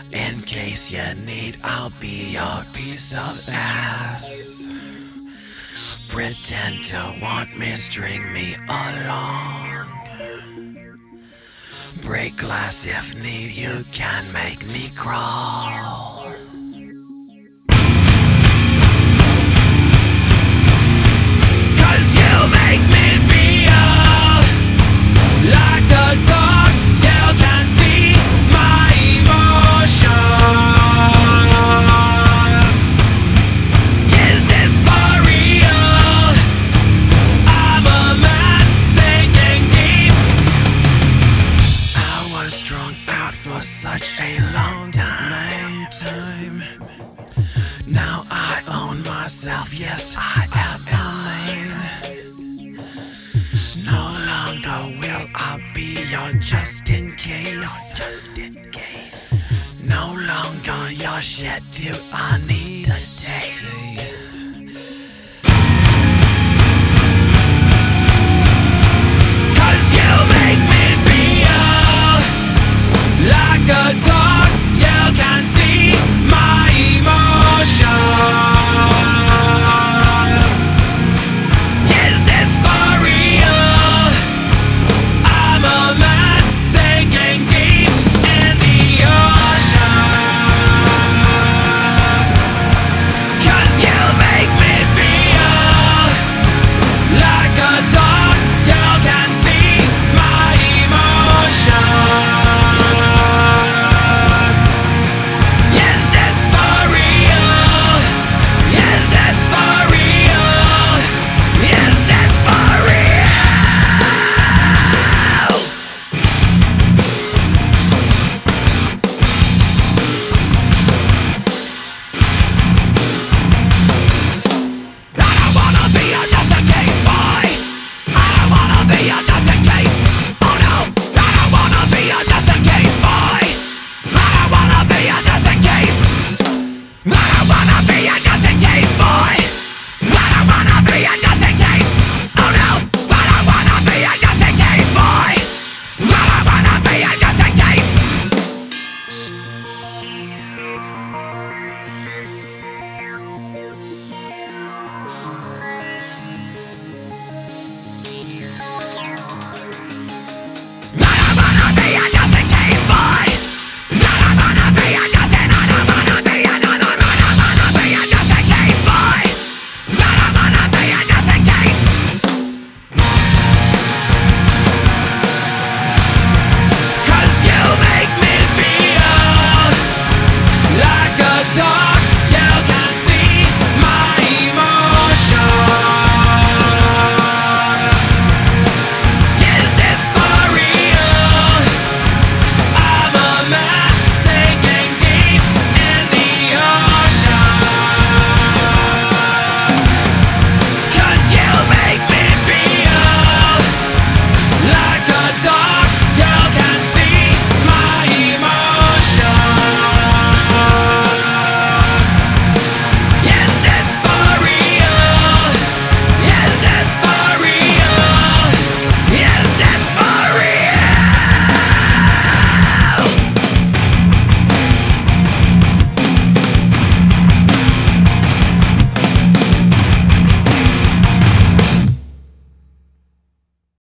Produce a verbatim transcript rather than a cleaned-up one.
In case you need, I'll be your piece of ass. Pretend to want me, string me along. Break glass if need, you can make me crawl. Cause you make me feel like a dog. You can see my emotion. Is this for real? I'm a man sinking deep. I was strung out for such a long time, long time. Now I own myself, yes I am mine. No longer will I be your just in case. Just in case. No longer your shit, do I need a taste? Cause you make me feel like a dog.